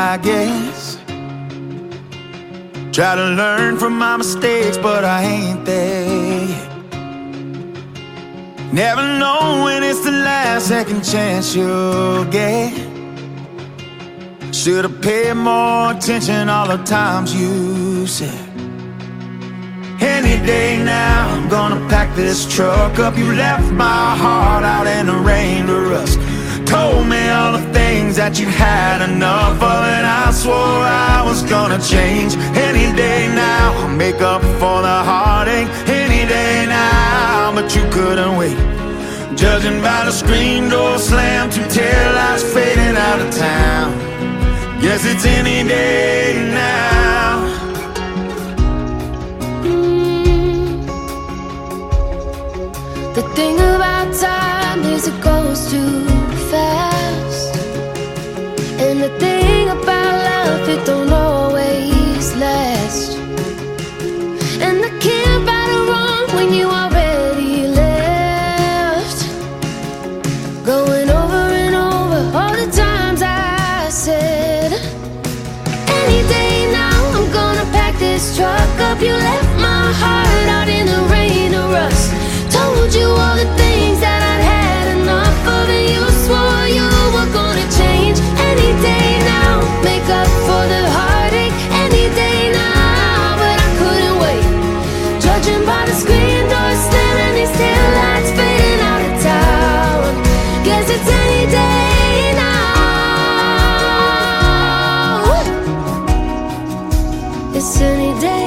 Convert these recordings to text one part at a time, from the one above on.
I guess. Try to learn from my mistakes, but I ain't there yet. Never know when it's the last second chance you'll get. Should've paid more attention all the times you said. Any day now, I'm gonna pack this truck up. You left my heart out in the rain to rust. Told me all the things that you had enough of, and I swore I was gonna change. Any day now, I'll make up for the heartache. Any day now, but you couldn't wait. Judging by the screen door slam, two taillights fading out of town. Guess it's any day now. The thing about time is it goes too fast. And the thing about love, it don't always last. And I can't right or wrong when you already left. Going over and over all the times I said. Any day now, I'm gonna pack this truck up. You left my heart out in the rain or rust. Told you all the things that I'd had enough of, and you swore you were gonna change. Any day now, make up for the heartache. Any day now, but I couldn't wait. Judging by the screen door slamming, these taillights fading out of town. Guess it's any day now. It's any day.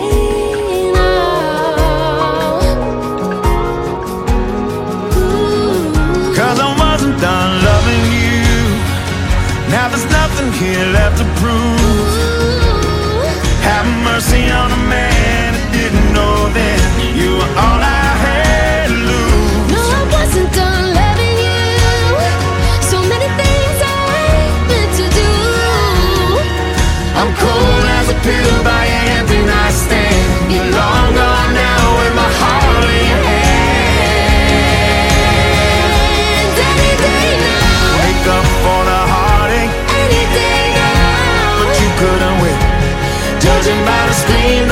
Done loving you. Now there's nothing here left to prove. Have mercy on a man who didn't know then you were all I had to lose. No, I wasn't done loving you. So many things I meant to do. I'm cold as a pillow by your empty nightstand. You're long gone now with my heart in your hand. Up for the heartache. Any day now, but you couldn't wait. Judging by the screen